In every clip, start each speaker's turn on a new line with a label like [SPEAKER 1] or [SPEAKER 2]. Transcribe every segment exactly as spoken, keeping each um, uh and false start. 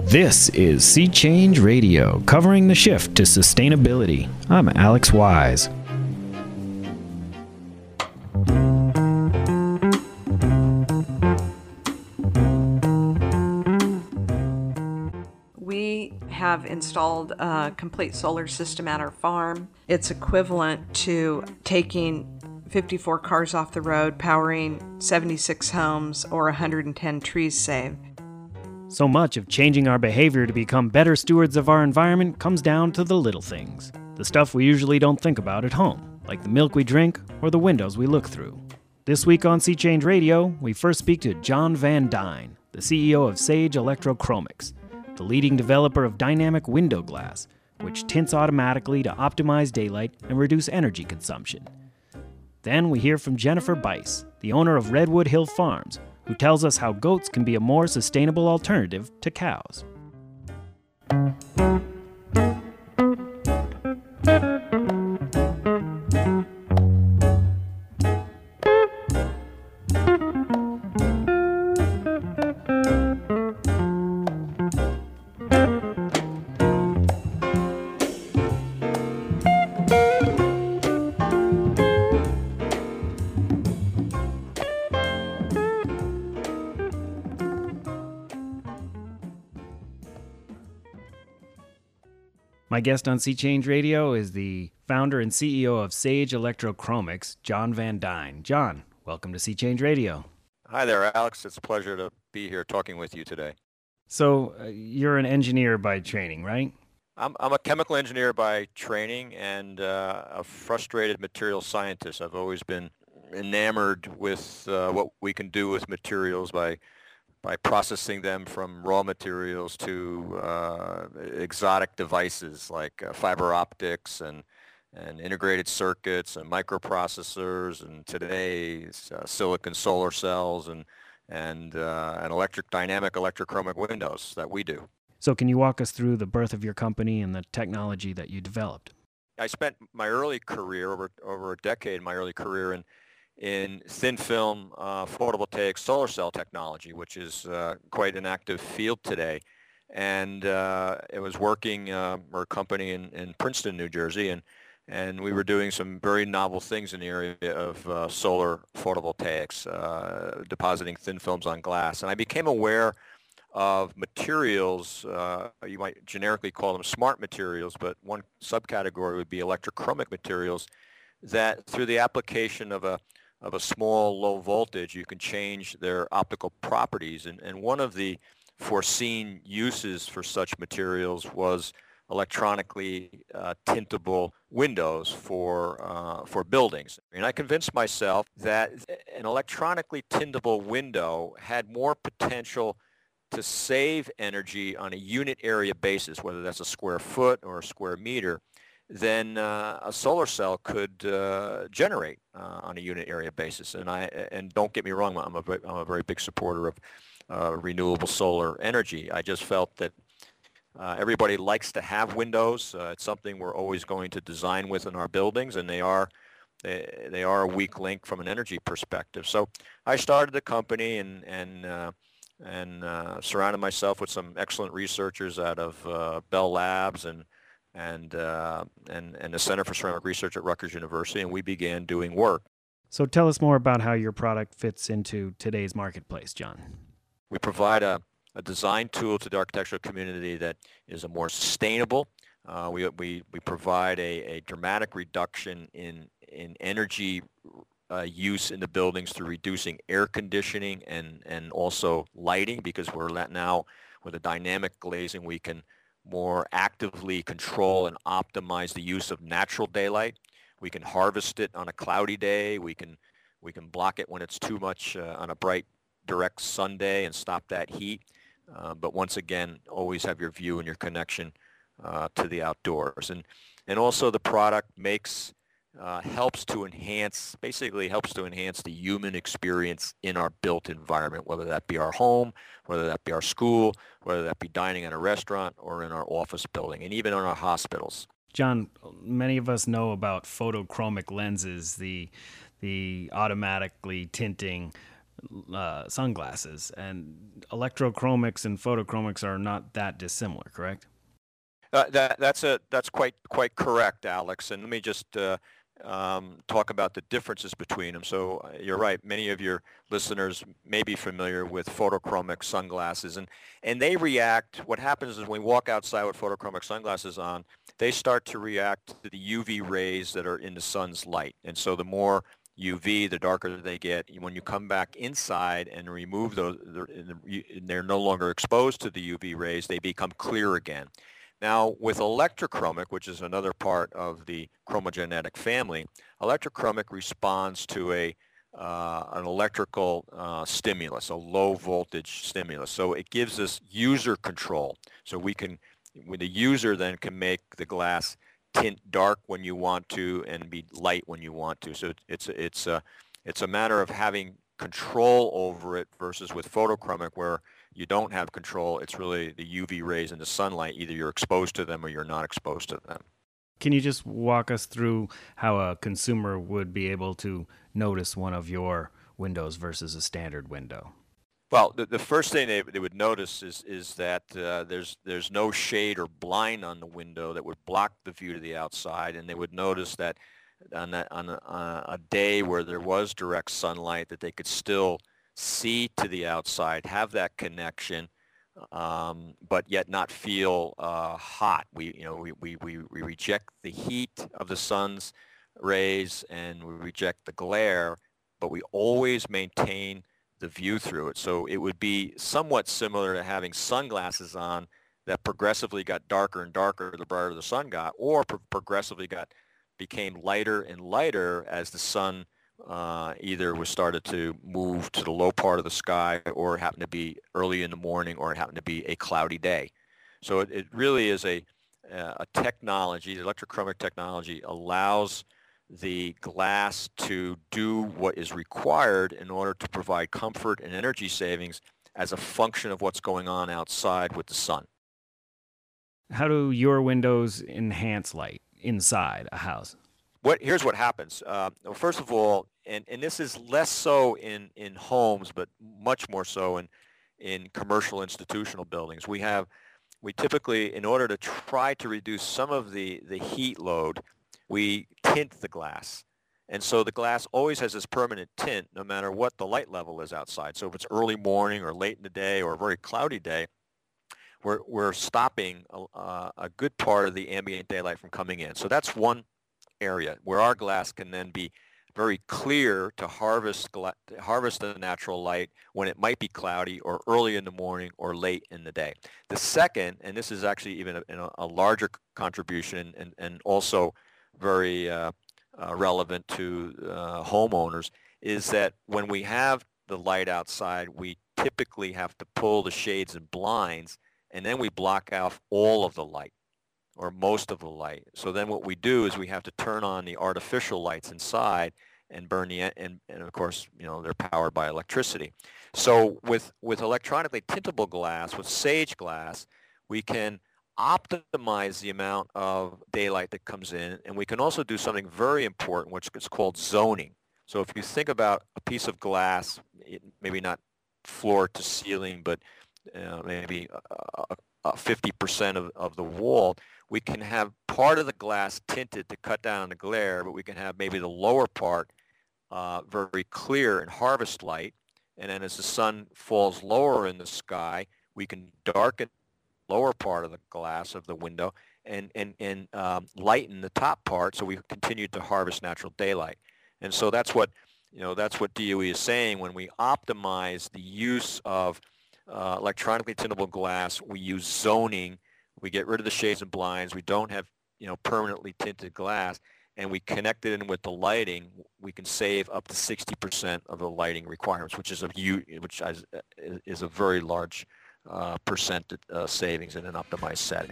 [SPEAKER 1] This is Sea Change Radio, covering the shift to sustainability. I'm Alex Wise.
[SPEAKER 2] We have installed a complete solar system at our farm. It's equivalent to taking fifty-four cars off the road, powering seventy-six homes, or one hundred ten trees saved.
[SPEAKER 1] So much of changing our behavior to become better stewards of our environment comes down to the little things. The stuff we usually don't think about at home, like the milk we drink or the windows we look through. This week on Sea Change Radio, we first speak to John Van Dyne, the C E O of Sage Electrochromics, the leading developer of dynamic window glass, which tints automatically to optimize daylight and reduce energy consumption. Then we hear from Jennifer Bice, the owner of Redwood Hill Farms, who tells us how goats can be a more sustainable alternative to cows. My guest on Sea Change Radio is the founder and C E O of Sage Electrochromics, John Van Dyne. John, welcome to Sea Change Radio.
[SPEAKER 3] Hi there, Alex. It's a pleasure to be here talking with you today.
[SPEAKER 1] So uh, you're an engineer by training, right?
[SPEAKER 3] I'm, I'm a chemical engineer by training and uh, a frustrated material scientist. I've always been enamored with uh, what we can do with materials by by processing them from raw materials to uh, exotic devices like uh, fiber optics and, and integrated circuits and microprocessors, and today uh, silicon solar cells and, and, uh, and electric dynamic electrochromic windows that we do.
[SPEAKER 1] So can you walk us through the birth of your company and the technology that you developed?
[SPEAKER 3] I spent my early career, over, over a decade, my early career in in thin film uh, photovoltaic solar cell technology, which is uh, quite an active field today. And uh, it was working uh, for a company in, in Princeton, New Jersey, and, and we were doing some very novel things in the area of uh, solar photovoltaics, uh, depositing thin films on glass. And I became aware of materials, uh, you might generically call them smart materials, but one subcategory would be electrochromic materials, that through the application of a of a small low voltage, you can change their optical properties. And, and one of the foreseen uses for such materials was electronically uh, tintable windows for, uh, for buildings. And I convinced myself that an electronically tintable window had more potential to save energy on a unit area basis, whether that's a square foot or a square meter, than uh, a solar cell could uh, generate uh, on a unit area basis. And I and don't get me wrong, I'm a I'm a very big supporter of uh, renewable solar energy. I just felt that uh, everybody likes to have windows. Uh, it's something we're always going to design with in our buildings, and they are they, they are a weak link from an energy perspective. So I started the company and and uh, and uh, surrounded myself with some excellent researchers out of uh, Bell Labs and and, uh, and and the Center for Ceramic Research at Rutgers University, and we began doing work.
[SPEAKER 1] So tell us more about how your product fits into today's marketplace, John.
[SPEAKER 3] We provide a, a design tool to the architectural community that is a more sustainable. Uh, we, we, we provide a, a dramatic reduction in, in energy uh, use in the buildings through reducing air conditioning and, and also lighting, because we're now, with a dynamic glazing, we can more actively control and optimize the use of natural daylight. We can harvest it on a cloudy day. We can we can block it when it's too much uh, on a bright, direct sun day and stop that heat. Uh, but once again, always have your view and your connection uh, to the outdoors. And and also the product makes uh, helps to enhance, basically helps to enhance the human experience in our built environment, whether that be our home, whether that be our school, whether that be dining in a restaurant or in our office building, and even in our hospitals.
[SPEAKER 1] John, many of us know about photochromic lenses, the the automatically tinting uh, sunglasses, and electrochromics and photochromics are not that dissimilar, correct?
[SPEAKER 3] Uh, that that's a that's quite quite correct, Alex. And let me just uh, um, talk about the differences between them. So uh, you're right. Many of your listeners may be familiar with photochromic sunglasses, and and they react. What happens is when we walk outside with photochromic sunglasses on, they start to react to the U V rays that are in the sun's light. And so the more U V, the darker they get. When you come back inside and remove those, they're no longer exposed to the U V rays. They become clear again. Now, with electrochromic, which is another part of the chromogenetic family, electrochromic responds to a uh, an electrical uh, stimulus, a low voltage stimulus. So it gives us user control. So we can, when the user then can make the glass tint dark when you want to and be light when you want to. So it's it's a it's a matter of having control over it versus with photochromic where you don't have control. It's really the U V rays in the sunlight. Either you're exposed to them or you're not exposed to them.
[SPEAKER 1] Can you just walk us through how a consumer would be able to notice one of your windows versus a standard window?
[SPEAKER 3] Well, the, the first thing they, they would notice is is that uh, there's there's no shade or blind on the window that would block the view to the outside, and they would notice that on a, on a, a day where there was direct sunlight, that they could still see to the outside, have that connection, um, but yet not feel uh, hot. We you know we, we, we, we reject the heat of the sun's rays and we reject the glare, but we always maintain the view through it. So it would be somewhat similar to having sunglasses on that progressively got darker and darker the brighter the sun got, or pro- progressively got became lighter and lighter as the sun uh, either was started to move to the low part of the sky, or it happened to be early in the morning, or it happened to be a cloudy day. So it, it really is a a technology. The electrochromic technology allows the glass to do what is required in order to provide comfort and energy savings as a function of what's going on outside with the sun.
[SPEAKER 1] How do your windows enhance light inside a house?
[SPEAKER 3] What, here's what happens. Uh, well, first of all, and, and this is less so in, in homes, but much more so in, in commercial institutional buildings. We have, we typically, in order to try to reduce some of the, the heat load, we tint the glass. And so the glass always has this permanent tint no matter what the light level is outside. So if it's early morning or late in the day or a very cloudy day, we're, we're stopping a, a good part of the ambient daylight from coming in. So that's one area where our glass can then be very clear to harvest gla- harvest the natural light when it might be cloudy or early in the morning or late in the day. The second, and this is actually even a, a larger contribution and, and also very uh, uh, relevant to uh, homeowners, is that when we have the light outside, we typically have to pull the shades and blinds, and then we block off all of the light or most of the light. So then what we do is we have to turn on the artificial lights inside and burn the, and, and of course, you know, they're powered by electricity. So with, with electronically tintable glass, with Sage glass, we can optimize the amount of daylight that comes in, and we can also do something very important, which is called zoning. So if you think about a piece of glass, it, maybe not floor to ceiling, but uh, maybe uh, uh, fifty percent of, of the wall, we can have part of the glass tinted to cut down on the glare, but we can have maybe the lower part uh, very clear and harvest light. And then as the sun falls lower in the sky, we can darken the lower part of the glass of the window and, and, and um, lighten the top part, so we continue to harvest natural daylight. And so that's what, you know, that's what D U E is saying. When we optimize the use of uh, electronically tintable glass, we use zoning. We get rid of the shades and blinds. We don't have, you know, permanently tinted glass, and we connect it in with the lighting. We can save up to sixty percent of the lighting requirements, which is a huge, which is, is a very large uh, percent uh, savings in an optimized setting.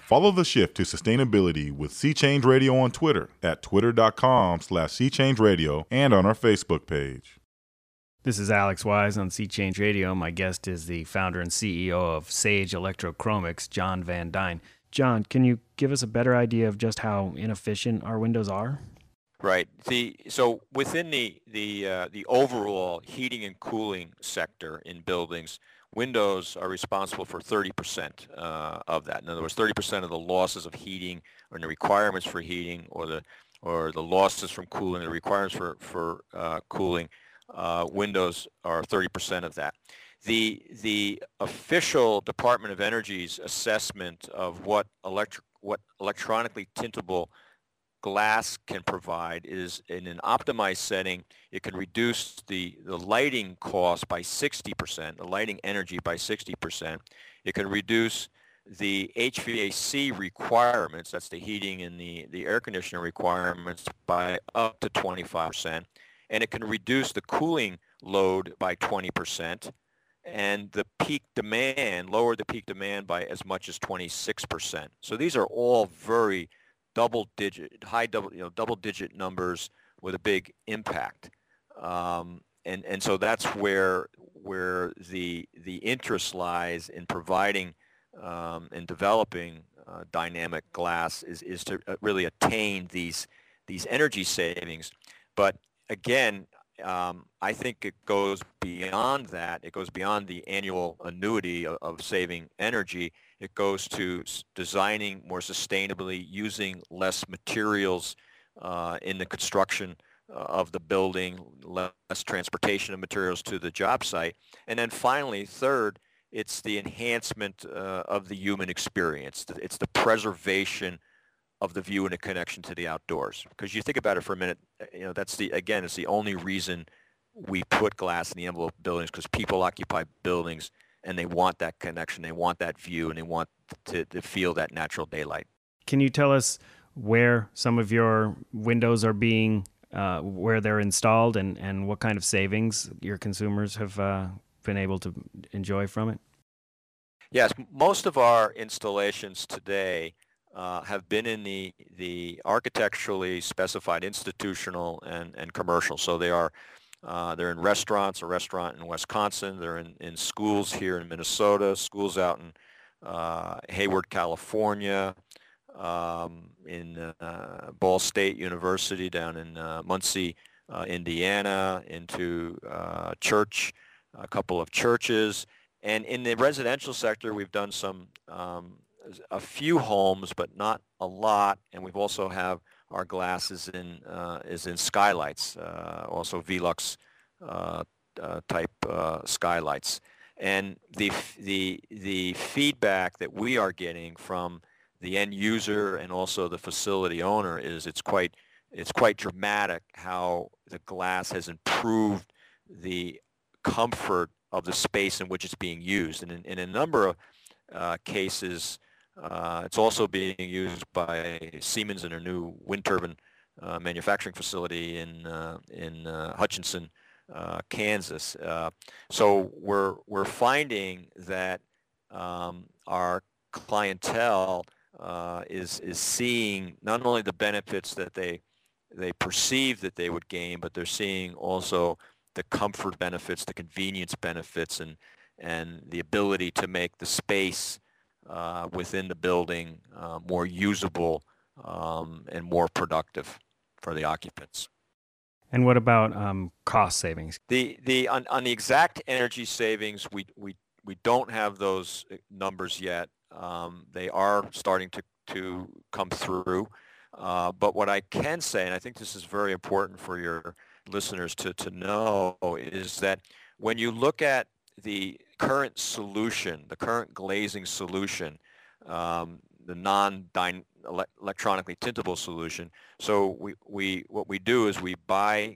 [SPEAKER 4] Follow the shift to sustainability with Sea Change Radio on Twitter at twitter.com slash Sea Change Radio and on our Facebook page.
[SPEAKER 1] This is Alex Wise on Sea Change Radio. My guest is the founder and C E O of Sage Electrochromics, John Van Dyne. John, can you give us a better idea of just how inefficient our windows are?
[SPEAKER 3] Right. The so within the the uh, the overall heating and cooling sector in buildings, windows are responsible for thirty percent uh, of that. In other words, thirty percent of the losses of heating or the requirements for heating, or the or the losses from cooling, the requirements for for uh, cooling, uh, windows are thirty percent of that. The the official Department of Energy's assessment of what electric what electronically tintable glass can provide is, in an optimized setting, it can reduce the, the lighting cost by sixty percent, the lighting energy by sixty percent. It can reduce the H V A C requirements, that's the heating and the, the air conditioning requirements, by up to twenty-five percent. And it can reduce the cooling load by twenty percent. And the peak demand, lower the peak demand by as much as twenty-six percent. So these are all very double-digit, high double, you know, double-digit numbers with a big impact, um, and and so that's where where the the interest lies in providing um, and developing uh, dynamic glass is is to really attain these these energy savings. But again, um, I think it goes beyond that. It goes beyond the annual annuity of, of saving energy. It goes to designing more sustainably, using less materials uh, in the construction uh, of the building, less transportation of materials to the job site. And then finally, third, it's the enhancement uh, of the human experience. It's the preservation of the view and a connection to the outdoors. Because you think about it for a minute, you know, that's the, again, it's the only reason we put glass in the envelope of buildings, because people occupy buildings and they want that connection, they want that view, and they want to, to feel that natural daylight.
[SPEAKER 1] Can you tell us where some of your windows are being, uh, where they're installed, and, and what kind of savings your consumers have uh, been able to enjoy from it?
[SPEAKER 3] Yes, most of our installations today uh, have been in the, the architecturally specified institutional and, and commercial. So they are Uh, they're in restaurants, a restaurant in Wisconsin. They're in, in schools here in Minnesota, schools out in uh, Hayward, California, um, in uh, Ball State University down in uh, Muncie, uh, Indiana, into uh, church, a couple of churches. And in the residential sector, we've done some, um, a few homes, but not a lot. And we've also have our glass is in uh, is in skylights, uh, also Velux uh, uh, type uh, skylights, and the the the feedback that we are getting from the end user and also the facility owner is it's quite it's quite dramatic how the glass has improved the comfort of the space in which it's being used, and in, in a number of uh, cases. Uh, it's also being used by Siemens in a new wind turbine uh, manufacturing facility in uh, in uh, Hutchinson, uh, Kansas. Uh, so we're we're finding that um, our clientele uh, is is seeing not only the benefits that they they perceive that they would gain, but they're seeing also the comfort benefits, the convenience benefits, and and the ability to make the space Uh, within the building uh, more usable um, and more productive for the occupants.
[SPEAKER 1] And what about um, cost savings?
[SPEAKER 3] The the on, on the exact energy savings, we we we don't have those numbers yet. Um, they are starting to to come through. Uh, but what I can say, and I think this is very important for your listeners to to know, is that when you look at the current solution, the current glazing solution, um, the non-electronically tintable solution. So we, we what we do is we buy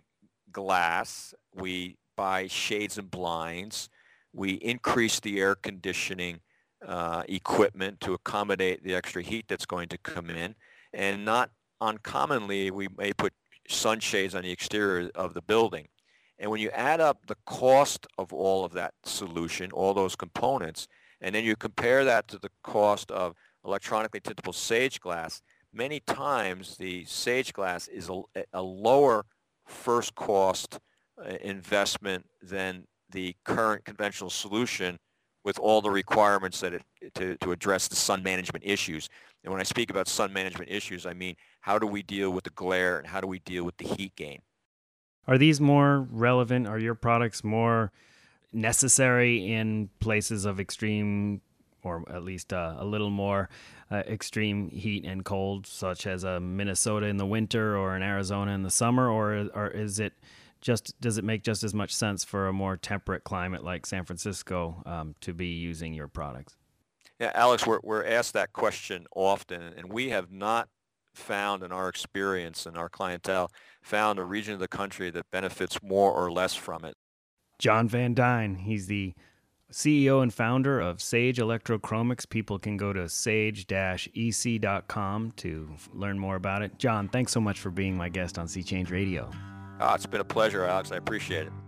[SPEAKER 3] glass, we buy shades and blinds, we increase the air conditioning uh, equipment to accommodate the extra heat that's going to come in, and not uncommonly we may put sunshades on the exterior of the building. And when you add up the cost of all of that solution, all those components, and then you compare that to the cost of electronically tintable sage glass, many times the sage glass is a, a lower first cost uh, investment than the current conventional solution with all the requirements that it, to, to address the sun management issues. And when I speak about sun management issues, I mean, how do we deal with the glare and how do we deal with the heat gain?
[SPEAKER 1] Are these more relevant? Are your products more necessary in places of extreme, or at least uh, a little more uh, extreme heat and cold, such as uh, Minnesota in the winter or in Arizona in the summer? Or, or is it just, does it make just as much sense for a more temperate climate like San Francisco um, to be using your products?
[SPEAKER 3] Yeah, Alex, we're, we're asked that question often, and we have not found in our experience and our clientele found a region of the country that benefits more or less from it.
[SPEAKER 1] John Van Dyne, he's the C E O and founder of Sage Electrochromics. People can go to sage dash e c dot com to learn more about it. John, thanks so much for being my guest on Sea Change Radio.
[SPEAKER 3] Ah, it's been a pleasure, Alex. I appreciate it.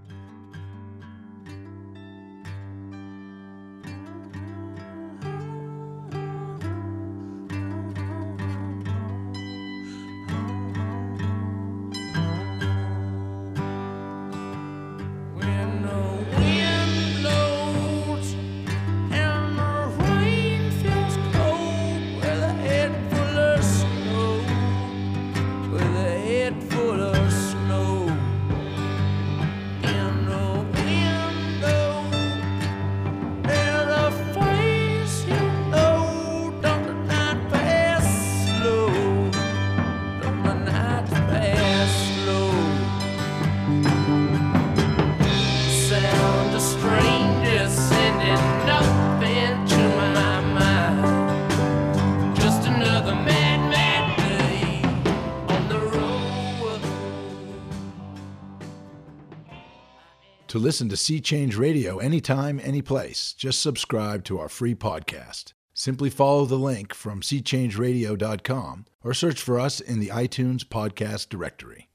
[SPEAKER 5] To listen to Sea Change Radio anytime, anyplace, just subscribe to our free podcast. Simply follow the link from sea change radio dot com or search for us in the iTunes podcast directory.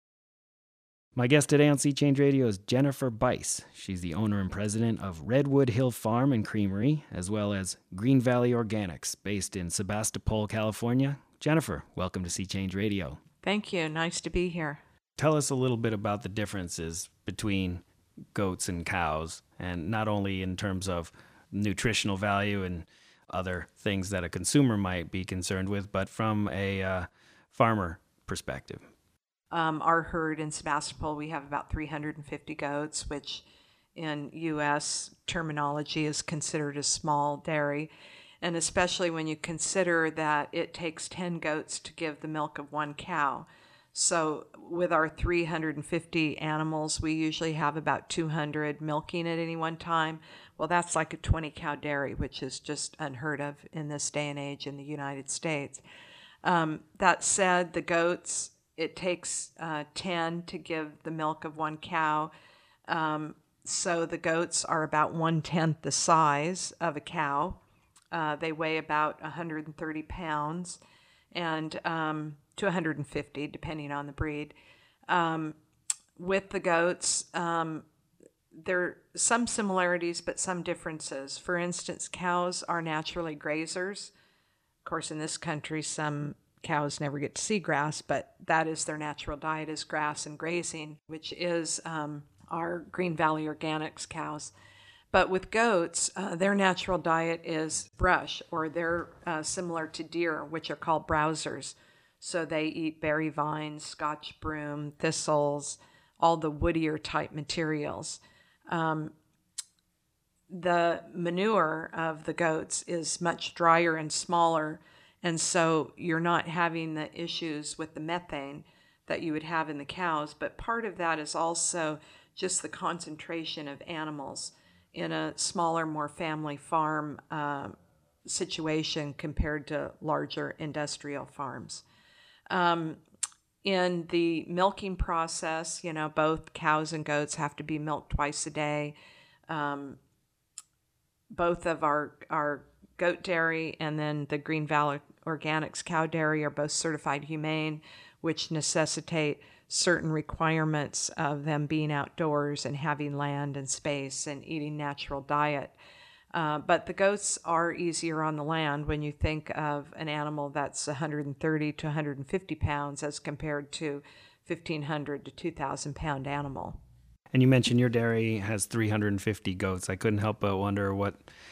[SPEAKER 1] My guest today on Sea Change Radio is Jennifer Bice. She's the owner and president of Redwood Hill Farm and Creamery, as well as Green Valley Organics, based in Sebastopol, California. Jennifer, welcome to Sea Change Radio.
[SPEAKER 2] Thank you. Nice to be here.
[SPEAKER 1] Tell us a little bit about the differences between goats and cows, and not only in terms of nutritional value and other things that a consumer might be concerned with, but from a uh, farmer perspective.
[SPEAKER 2] Um, our herd in Sebastopol, we have about three hundred fifty goats, which in U S terminology is considered a small dairy. And especially when you consider that it takes ten goats to give the milk of one cow. So with our three hundred fifty animals, we usually have about two hundred milking at any one time. Well, that's like a twenty cow dairy, which is just unheard of in this day and age in the United States. Um, that said, the goats, it takes uh, ten to give the milk of one cow. Um, so the goats are about one-tenth the size of a cow. Uh, they weigh about one hundred thirty pounds and um, to one hundred fifty, depending on the breed. Um, with the goats, um, there are some similarities, but some differences. For instance, cows are naturally grazers. Of course, in this country, some cows never get to see grass, but that is their natural diet, is grass and grazing, which is um, our Green Valley Organics cows. But with goats, uh, their natural diet is brush, or they're uh, similar to deer, which are called browsers. So they eat berry vines, Scotch broom, thistles, all the woodier type materials. Um, the manure of the goats is much drier and smaller, and so you're not having the issues with the methane that you would have in the cows. But part of that is also just the concentration of animals in a smaller, more family farm uh, situation compared to larger industrial farms. Um, in the milking process, you know, both cows and goats have to be milked twice a day. Um, both of our, our goat dairy and then the Green Valley Organics cow dairy are both certified humane, which necessitate certain requirements of them being outdoors and having land and space and eating natural diet. Uh, but the goats are easier on the land when you think of an animal that's one hundred thirty to one hundred fifty pounds as compared to fifteen hundred to two thousand pound animal.
[SPEAKER 1] And you mentioned your dairy has three hundred fifty goats. I couldn't help but wonder what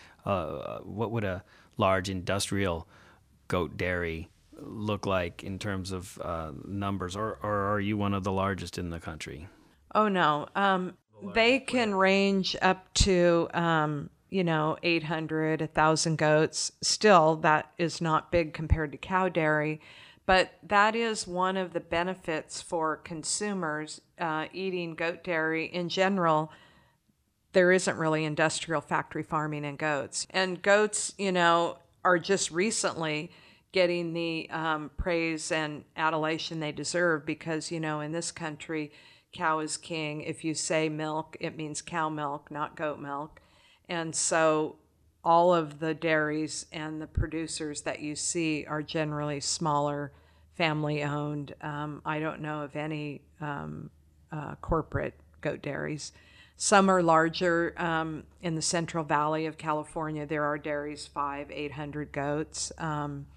[SPEAKER 1] uh, what would a large industrial goat dairy look like in terms of uh, numbers, or, or are you one of the largest in the country?
[SPEAKER 2] Oh, no. Um, they can range up to, um, you know, eight hundred, one thousand goats. Still, that is not big compared to cow dairy. But that is one of the benefits for consumers uh, eating goat dairy in general. There isn't really industrial factory farming in goats. And goats, you know, are just recently getting the um, praise and adulation they deserve because, you know, in this country, cow is king. If you say milk, it means cow milk, not goat milk. And so all of the dairies and the producers that you see are generally smaller, family-owned. Um, I don't know of any um, uh, corporate goat dairies. Some are larger. Um, in the Central Valley of California, there are dairies, five, eight hundred goats, um,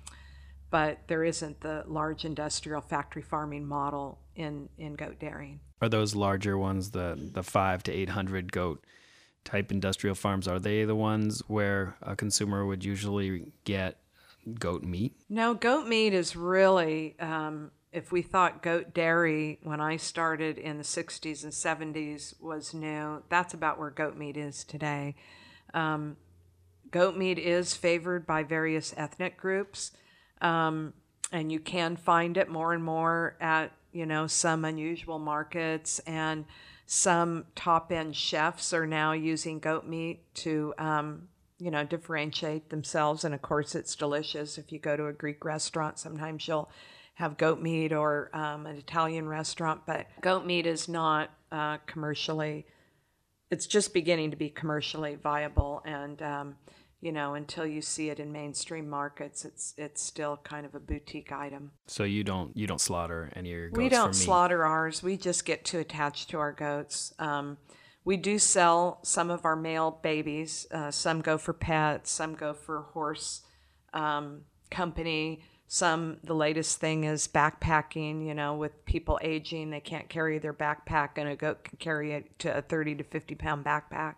[SPEAKER 2] but there isn't the large industrial factory farming model in, in goat dairying.
[SPEAKER 1] Are those larger ones, the, the five to eight hundred goat type industrial farms, are they the ones where a consumer would usually get goat meat?
[SPEAKER 2] No, goat meat is really, um, if we thought goat dairy when I started in the sixties and seventies was new, that's about where goat meat is today. Um, goat meat is favored by various ethnic groups, um, and you can find it more and more at, you know, some unusual markets, and some top-end chefs are now using goat meat to, um, you know, differentiate themselves. And of course, it's delicious. If you go to a Greek restaurant, sometimes you'll have goat meat, or um, an Italian restaurant. But goat meat is not uh, commercially, it's just beginning to be commercially viable. And, um, you know, until you see it in mainstream markets, it's it's still kind of a boutique item.
[SPEAKER 1] So you don't you don't slaughter any of your goats
[SPEAKER 2] We don't
[SPEAKER 1] for meat?
[SPEAKER 2] slaughter ours. We just get too attached to our goats. Um, we do sell some of our male babies. Uh, some go for pets. Some go for horse um, company. Some, the latest thing is backpacking. You know, with people aging, they can't carry their backpack, and a goat can carry it to a thirty to fifty pound backpack.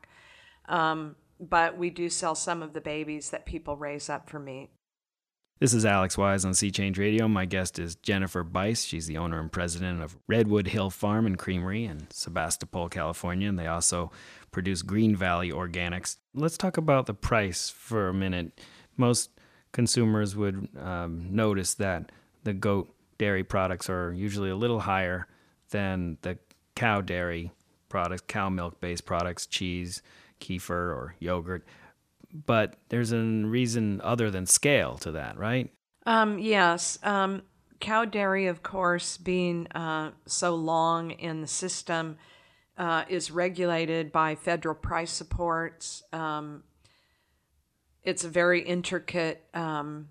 [SPEAKER 2] Um, but we do sell some of the babies that people raise up for meat.
[SPEAKER 1] This is Alex Wise on Sea Change Radio. My guest is Jennifer Bice. She's the owner and president of Redwood Hill Farm and Creamery in Sebastopol, California, and they also produce Green Valley Organics. Let's talk about the price for a minute. Most consumers would um, notice that the goat dairy products are usually a little higher than the cow dairy products, cow milk-based products, cheese, kefir, or yogurt. But there's a reason other than scale to that, right?
[SPEAKER 2] Um, yes. Um, cow dairy, of course, being uh, so long in the system, uh, is regulated by federal price supports. Um, it's a very intricate um,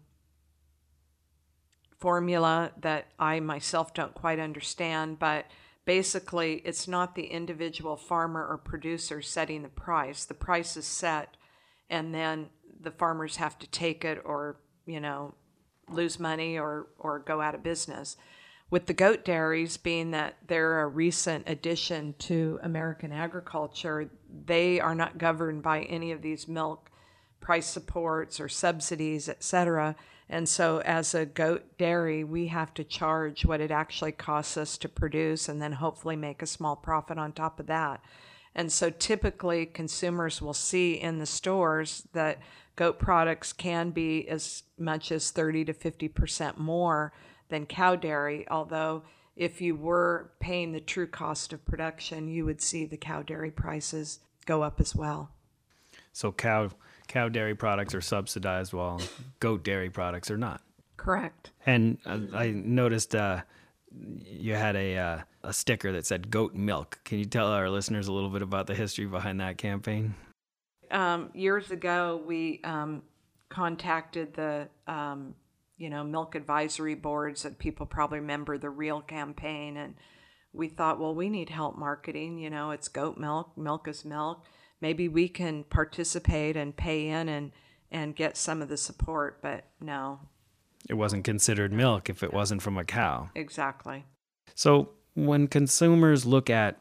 [SPEAKER 2] formula that I myself don't quite understand, but basically it's not the individual farmer or producer setting the price. The price is set, and then the farmers have to take it, or, you know, lose money or, or go out of business. With the goat dairies, being that they're a recent addition to American agriculture, they are not governed by any of these milk price supports or subsidies, et cetera. And so as a goat dairy, we have to charge what it actually costs us to produce, and then hopefully make a small profit on top of that. And so typically consumers will see in the stores that goat products can be as much as thirty to fifty percent more than cow dairy, although if you were paying the true cost of production, you would see the cow dairy prices go up as well.
[SPEAKER 1] So cow cow dairy products are subsidized while goat dairy products are not.
[SPEAKER 2] Correct.
[SPEAKER 1] And uh, I noticed uh, you had a uh, a sticker that said goat milk. Can you tell our listeners a little bit about the history behind that campaign?
[SPEAKER 2] Um, years ago, we um, contacted the um, you know milk advisory boards, and people probably remember the Real campaign, and we thought, well, we need help marketing. You know, it's goat milk. Milk is milk. maybe we can participate and pay in and, and get some of the support, but no.
[SPEAKER 1] It wasn't considered milk if it wasn't from a cow.
[SPEAKER 2] Exactly.
[SPEAKER 1] So when consumers look at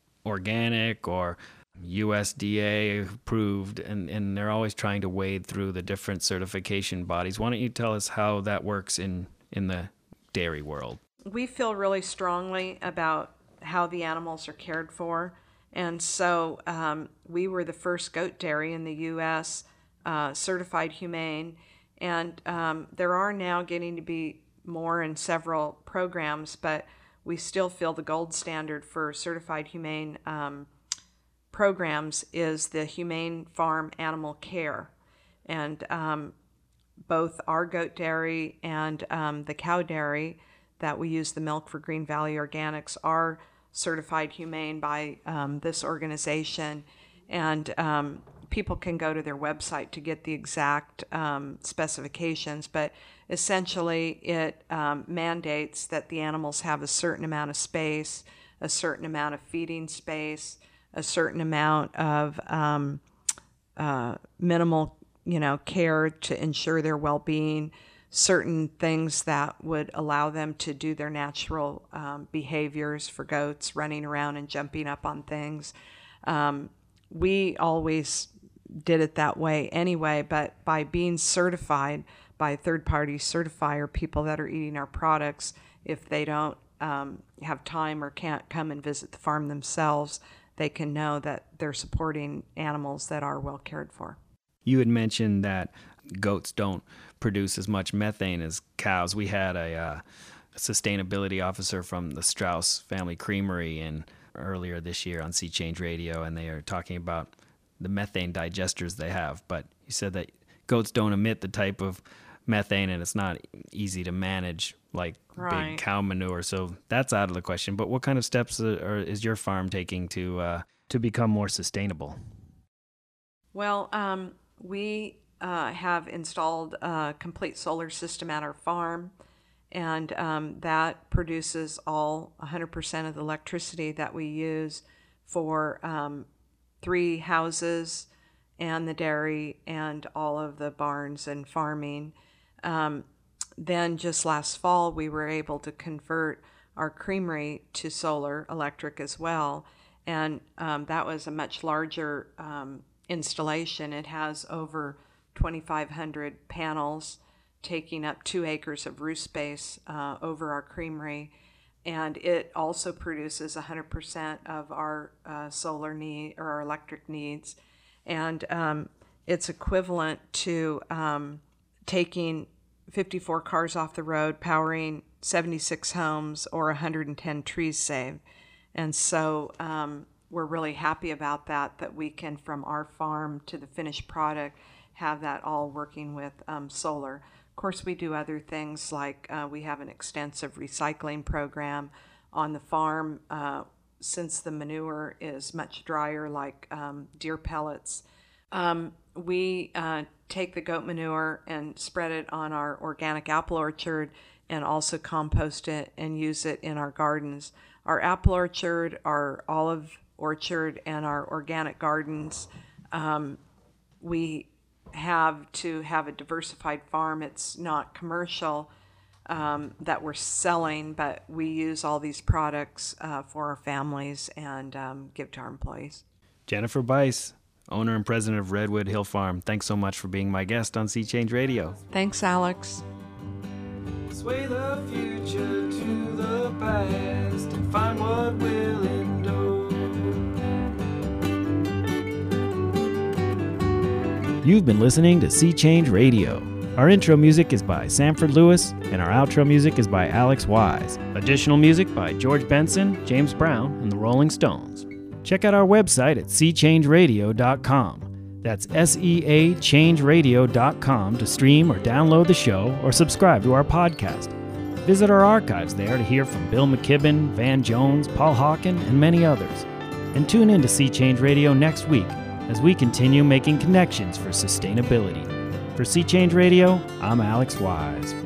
[SPEAKER 1] organic or U S D A approved, and, and they're always trying to wade through the different certification bodies, why don't you tell us how that works in, in the dairy world?
[SPEAKER 2] We feel really strongly about how the animals are cared for. And so um, we were the first goat dairy in the U S uh, certified humane. And um, there are now getting to be more in several programs, but we still feel the gold standard for certified humane um, programs is the Humane Farm Animal Care. And um, both our goat dairy and um, the cow dairy that we use the milk for Green Valley Organics are certified humane by um, this organization. And um, people can go to their website to get the exact um, specifications, but essentially it um, mandates that the animals have a certain amount of space, a certain amount of feeding space, a certain amount of um, uh, minimal, you know, care to ensure their well-being, certain things that would allow them to do their natural um, behaviors for goats, running around and jumping up on things. Um, we always did it that way anyway, but by being certified by a third-party certifier, people that are eating our products, if they don't um, have time or can't come and visit the farm themselves, they can know that they're supporting animals that are well cared for.
[SPEAKER 1] You had mentioned that goats don't produce as much methane as cows. We had a, uh, a sustainability officer from the Strauss Family Creamery in earlier this year on Sea Change Radio, and they are talking about the methane digesters they have. But you said that goats don't emit the type of methane, and it's not easy to manage like
[SPEAKER 2] right.
[SPEAKER 1] big cow manure. So that's out of the question. But what kind of steps are, is your farm taking to uh, to become more sustainable?
[SPEAKER 2] Well, um, we uh, have installed a complete solar system at our farm, and um, that produces all one hundred percent of the electricity that we use for um, three houses and the dairy and all of the barns and farming. Um, then just last fall, we were able to convert our creamery to solar electric as well. And um, that was a much larger um, installation. It has over twenty-five hundred panels taking up two acres of roof space uh, over our creamery. And it also produces one hundred percent of our uh, solar need or our electric needs. And um, it's equivalent to um, taking fifty-four cars off the road, powering seventy-six homes or one hundred ten trees saved. And so um, we're really happy about that, that we can, from our farm to the finished product, have that all working with um, solar. Of course, we do other things like uh, we have an extensive recycling program on the farm. Uh, since the manure is much drier, like um, deer pellets, um, we uh, take the goat manure and spread it on our organic apple orchard and also compost it and use it in our gardens. Our apple orchard, our olive orchard, and our organic gardens, um, we have to have a diversified farm. It's not commercial um, that we're selling, but we use all these products uh, for our families and um, give to our employees.
[SPEAKER 1] Jennifer Bice, owner and president of Redwood Hill Farm, thanks so much for being my guest on Sea Change Radio.
[SPEAKER 2] Thanks, Alex.
[SPEAKER 6] Sway the future to the past and find what will endure.
[SPEAKER 1] You've been listening to Sea Change Radio. Our intro music is by Sanford Lewis, and our outro music is by Alex Wise. Additional music by George Benson, James Brown, and the Rolling Stones. Check out our website at sea change radio dot com. That's S E A change radio dot com to stream or download the show or subscribe to our podcast. Visit our archives there to hear from Bill McKibben, Van Jones, Paul Hawken, and many others. And tune in to Sea Change Radio next week as we continue making connections for sustainability. For Sea Change Radio, I'm Alex Wise.